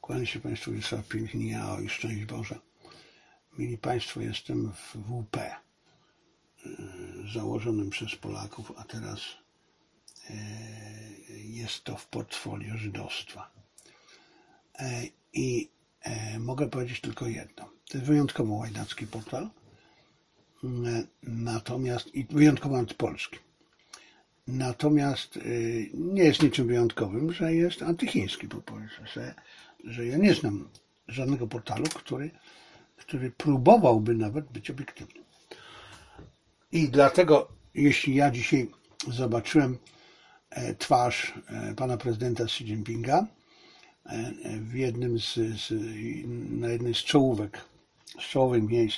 Kłaniam się Państwu, Wiesław Pięknia i szczęść Boże. Mili Państwo, jestem w WP, założonym przez Polaków, a teraz jest to w portfolio żydostwa. I mogę powiedzieć tylko jedno. To jest wyjątkowo łajdacki portal, natomiast i wyjątkowo antypolski. Natomiast nie jest niczym wyjątkowym, że jest antychiński, bo powiedzmy, że ja nie znam żadnego portalu, który próbowałby nawet być obiektywny. I dlatego, jeśli ja dzisiaj zobaczyłem twarz pana prezydenta Xi Jinpinga w jednym na jednej z czołowych miejsc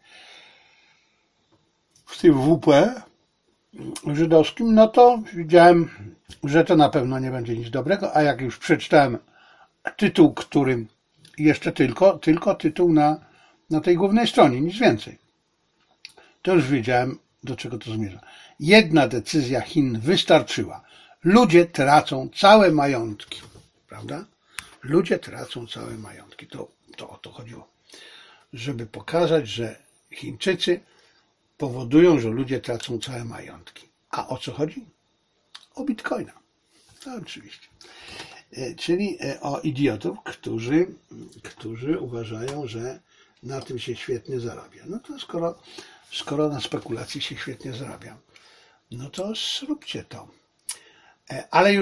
w tym WP żydowskim, no to widziałem, że to na pewno nie będzie nic dobrego, a jak już przeczytałem tytuł, który jeszcze tylko tytuł na tej głównej stronie, nic więcej, to już wiedziałem, do czego to zmierza. Jedna decyzja Chin wystarczyła. Ludzie tracą całe majątki, prawda? Ludzie tracą całe majątki. To o to chodziło. Żeby pokazać, że Chińczycy powodują, że ludzie tracą całe majątki. A o co chodzi? O bitcoina. No, oczywiście. Czyli o idiotów, którzy uważają, że na tym się świetnie zarabia. No to skoro na spekulacji się świetnie zarabia, no to zróbcie to. Ale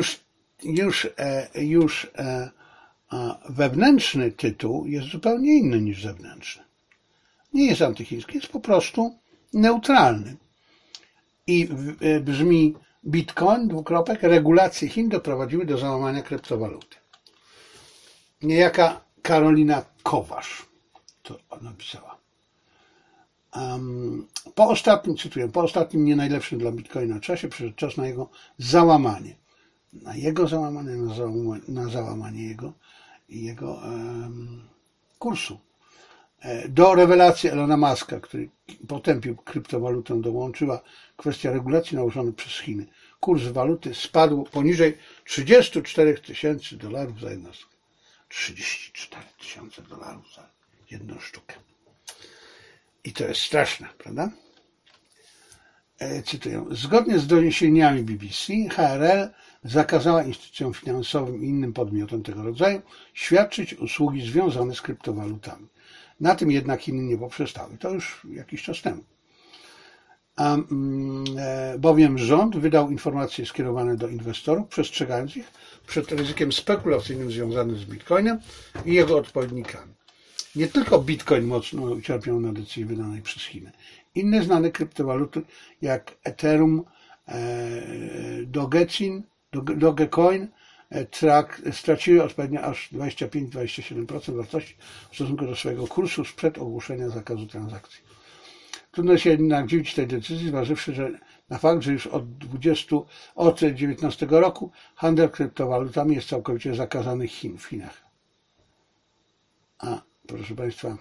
już wewnętrzny tytuł jest zupełnie inny niż zewnętrzny. Nie jest antychiński, jest po prostu neutralny. I brzmi: Bitcoin, regulacje Chin doprowadziły do załamania kryptowaluty. Niejaka Karolina Kowasz to napisała. Cytuję, po ostatnim nie najlepszym dla Bitcoina czasie przyszedł czas na jego załamanie. Na załamanie jego kursu. Do rewelacji Elona Muska, który potępił kryptowalutę, dołączyła kwestia regulacji nałożonych przez Chiny. Kurs waluty spadł poniżej $34,000 za jednostkę. $34,000 za jedną sztukę. I to jest straszne, prawda? Cytuję. Zgodnie z doniesieniami BBC, HRL zakazała instytucjom finansowym i innym podmiotom tego rodzaju świadczyć usługi związane z kryptowalutami. Na tym jednak Chiny nie poprzestały. To już jakiś czas temu. Bowiem rząd wydał informacje skierowane do inwestorów, przestrzegając ich przed ryzykiem spekulacyjnym związanym z Bitcoinem i jego odpowiednikami. Nie tylko Bitcoin mocno ucierpiał na decyzji wydanej przez Chiny. Inne znane kryptowaluty jak Ethereum, Dogecoin straciły odpowiednio aż 25-27% wartości w stosunku do swojego kursu sprzed ogłoszenia zakazu transakcji. Trudno się jednak dziwić tej decyzji, zważywszy na fakt, że już od 2019 roku handel kryptowalutami jest całkowicie zakazany w Chinach. Proszę Państwa,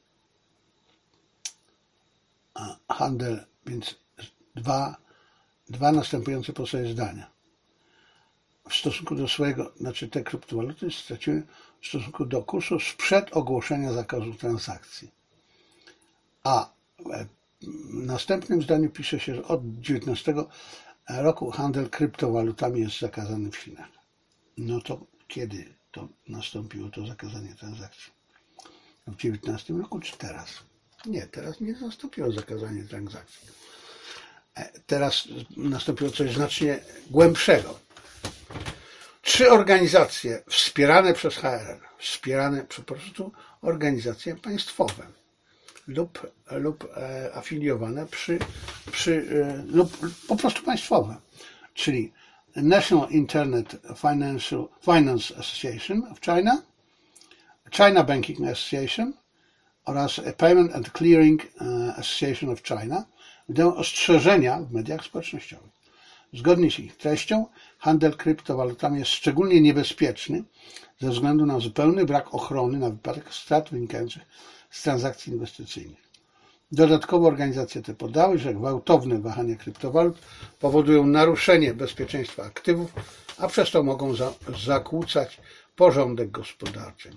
handel, więc dwa następujące po sobie zdania. W stosunku do te kryptowaluty straciły w stosunku do kursu sprzed ogłoszenia zakazu transakcji. A w następnym zdaniu pisze się, że od 2019 roku handel kryptowalutami jest zakazany w Chinach. No to kiedy to nastąpiło to zakazanie transakcji? W 2019 roku czy teraz? Nie, teraz nie nastąpiło zakazanie transakcji. Teraz nastąpiło coś znacznie głębszego. 3 organizacje wspierane przez HRL, po prostu organizacje państwowe lub afiliowane lub po prostu państwowe, czyli National Internet Finance Association of China, China Banking Association oraz Payment and Clearing Association of China wydają ostrzeżenia w mediach społecznościowych. Zgodnie z ich treścią, handel kryptowalutami jest szczególnie niebezpieczny ze względu na zupełny brak ochrony na wypadek strat wynikających z transakcji inwestycyjnych. Dodatkowo organizacje te podały, że gwałtowne wahania kryptowalut powodują naruszenie bezpieczeństwa aktywów, a przez to mogą zakłócać porządek gospodarczy.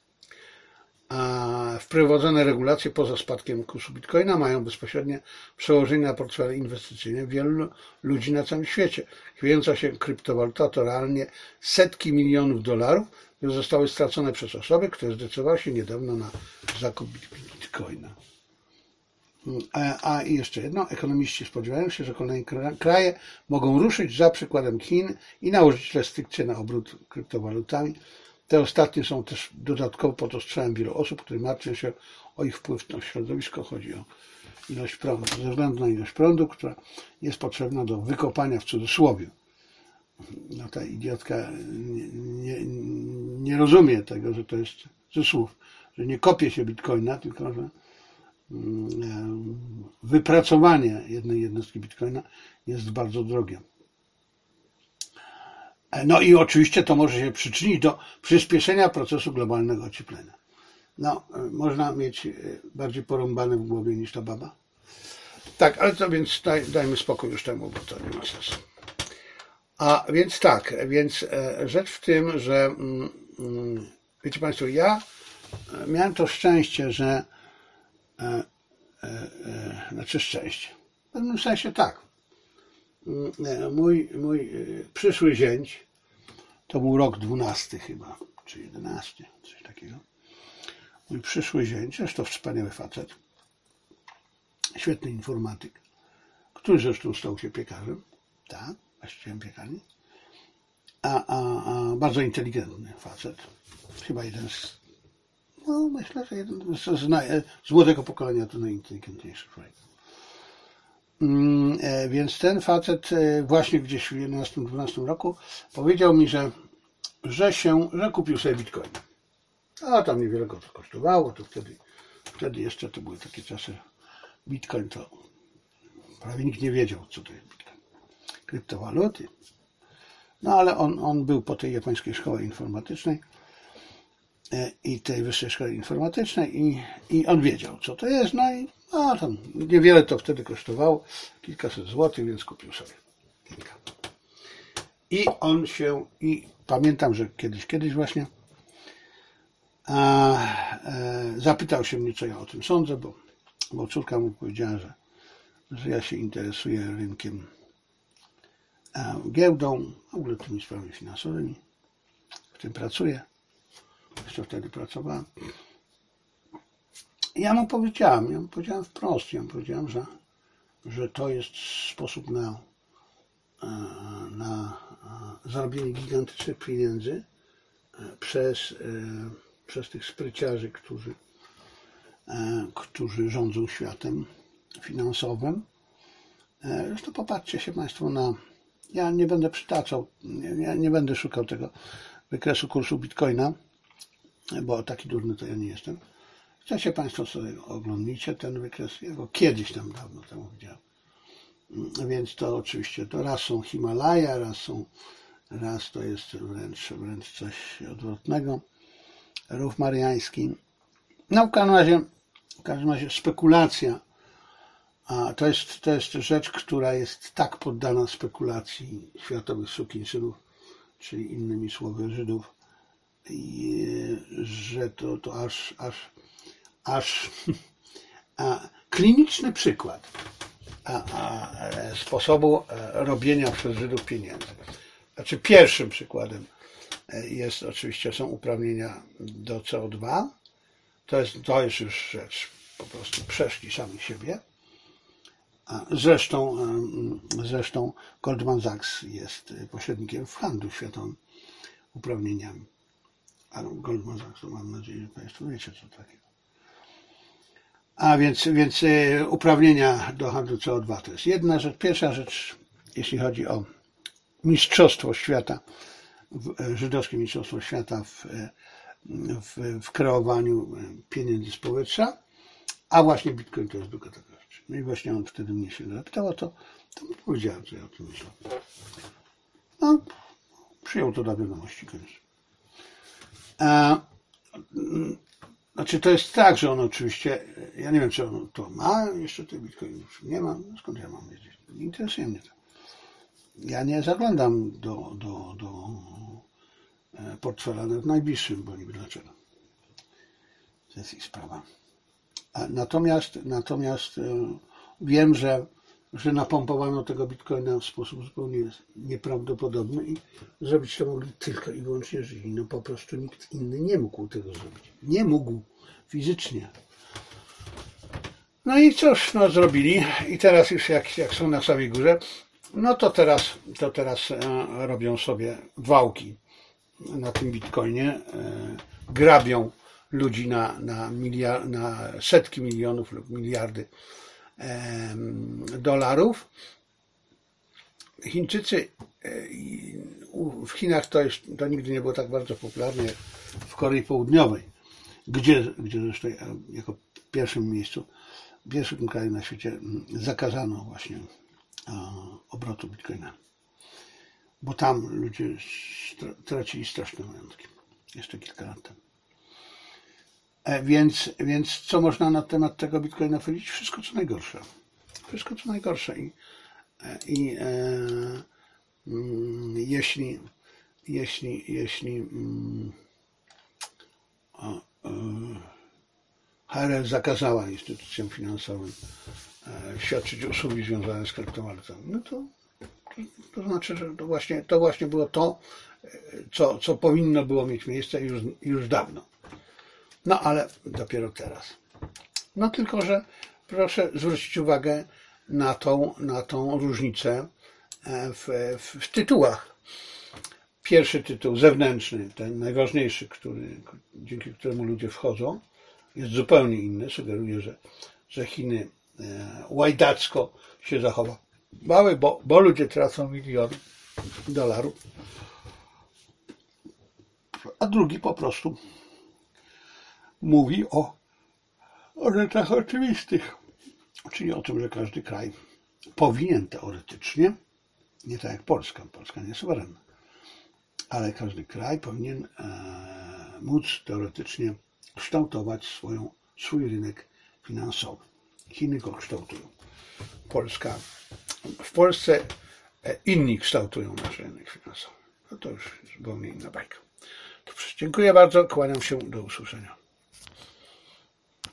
A wprowadzone regulacje poza spadkiem kursu bitcoina mają bezpośrednie przełożenie na portfele inwestycyjne wielu ludzi na całym świecie. Chwiejąca się kryptowaluta to realnie setki milionów dolarów, które zostały stracone przez osoby, które zdecydowały się niedawno na zakup bitcoina. A jeszcze jedno, ekonomiści spodziewają się, że kolejne kraje mogą ruszyć za przykładem Chin i nałożyć restrykcje na obrót kryptowalutami. Te ostatnie są też dodatkowo pod ostrzałem wielu osób, które martwią się o ich wpływ na środowisko. Chodzi o ilość prądu, ze względu na ilość prądu, która jest potrzebna do wykopania w cudzysłowie. No ta idiotka nie rozumie tego, że to jest ze słów, że nie kopie się bitcoina, tylko że wypracowanie jednej jednostki bitcoina jest bardzo drogie. No i oczywiście to może się przyczynić do przyspieszenia procesu globalnego ocieplenia. No, można mieć bardziej porąbane w głowie niż ta baba. Tak, ale to więc dajmy spokój już temu, bo to nie ma sensu. A więc tak, więc rzecz w tym, że wiecie Państwo, ja miałem to szczęście, że znaczy szczęście. W pewnym sensie tak. Mój przyszły zięć, to był rok 12 chyba, czy 11, coś takiego. Mój przyszły zięć, zresztą wspaniały facet, świetny informatyk, który zresztą stał się piekarzem, tak, właścicielem piekarni, a bardzo inteligentny facet, chyba jeden z, no myślę, że jeden z młodego pokolenia to najinteligentniejszy człowiek. Więc ten facet właśnie gdzieś w 11-12 roku powiedział mi, że kupił sobie bitcoin. A tam niewiele go to kosztowało, to wtedy jeszcze to były takie czasy, bitcoin to prawie nikt nie wiedział, co to jest bitcoin. Kryptowaluty. No ale on był po tej japońskiej szkole informatycznej i tej wyższej szkole informatycznej i on wiedział, co to jest, no i tam niewiele to wtedy kosztowało, kilkaset złotych, więc kupił sobie kilka. I pamiętam, że kiedyś właśnie zapytał się mnie, co ja o tym sądzę, bo córka mu powiedziała, że ja się interesuję rynkiem, giełdą, w ogóle tymi sprawami finansowymi, w tym pracuję, jeszcze wtedy pracowałem. Ja mu powiedziałem wprost, że to jest sposób na zarobienie gigantycznych pieniędzy przez tych spryciarzy, którzy rządzą światem finansowym. Zresztą popatrzcie się Państwo ja nie będę przytaczał, ja nie będę szukał tego wykresu kursu bitcoina, bo taki durny to ja nie jestem. Chcecie Państwo sobie oglądnijcie ten wykres, ja go kiedyś tam dawno temu widziałem. Więc to oczywiście to raz są Himalaja, raz to jest wręcz coś odwrotnego. Rów Mariański. No w każdym razie spekulacja. A to jest rzecz, która jest tak poddana spekulacji światowych sukinsynów, czyli innymi słowy Żydów, że to aż kliniczny przykład sposobu robienia przez Żydów pieniędzy. Znaczy pierwszym przykładem są uprawnienia do CO2. To jest już rzecz, po prostu przeszli sami siebie. Zresztą Goldman Sachs jest pośrednikiem w handlu światowym uprawnieniami. Ale Goldman Sachs, mam nadzieję, że Państwo wiecie, co takiego. A więc uprawnienia do handlu CO2 to jest jedna rzecz. Pierwsza rzecz, jeśli chodzi o mistrzostwo świata, żydowskie mistrzostwo świata w kreowaniu pieniędzy z powietrza, a właśnie bitcoin to jest druga taka rzecz. No i właśnie on wtedy mnie się zapytał, to mu powiedziałem, co ja o tym myślę. No, przyjął to do wiadomości koniecznie. Znaczy to jest tak, że on oczywiście, ja nie wiem, czy on to ma, jeszcze tych bitcoinów nie ma, skąd ja mam wiedzieć? Nie interesuje mnie to. Ja nie zaglądam do portfela, nawet najbliższym, bo niby dlaczego. To jest ich sprawa. Natomiast wiem, że napompowano tego bitcoina w sposób zupełnie nieprawdopodobny i zrobić to mogli tylko i wyłącznie Żydzi. No po prostu nikt inny nie mógł tego zrobić. Nie mógł fizycznie. No i cóż, no zrobili i teraz już jak są na samej górze, no to teraz robią sobie wałki na tym bitcoinie, grabią ludzi na setki milionów lub miliardy dolarów. Chińczycy, w Chinach to nigdy nie było tak bardzo popularne jak w Korei Południowej, gdzie zresztą jako pierwszym kraju na świecie zakazano właśnie obrotu bitcoina, bo tam ludzie tracili straszne majątki jeszcze kilka lat temu. Więc co można na temat tego bitcoina powiedzieć? Wszystko co najgorsze. Wszystko co najgorsze. I jeśli HRS zakazała instytucjom finansowym świadczyć usługi związane z kryptowalutami, no to znaczy, że to właśnie było to, co powinno było mieć miejsce już dawno. No ale dopiero teraz. No tylko, że proszę zwrócić uwagę na tą różnicę w tytułach. Pierwszy tytuł zewnętrzny, ten najważniejszy, dzięki któremu ludzie wchodzą, jest zupełnie inny. Sugeruje, że Chiny łajdacko się zachowały, bo ludzie tracą miliony dolarów. A drugi po prostu mówi o rzeczach oczywistych, czyli o tym, że każdy kraj powinien teoretycznie, nie tak jak Polska nie jest suwerenna, ale każdy kraj powinien móc teoretycznie kształtować swój rynek finansowy. Chiny go kształtują. W Polsce inni kształtują nasz rynek finansowy. No to już zupełnie inna bajka. Dobrze, dziękuję bardzo, kłaniam się, do usłyszenia.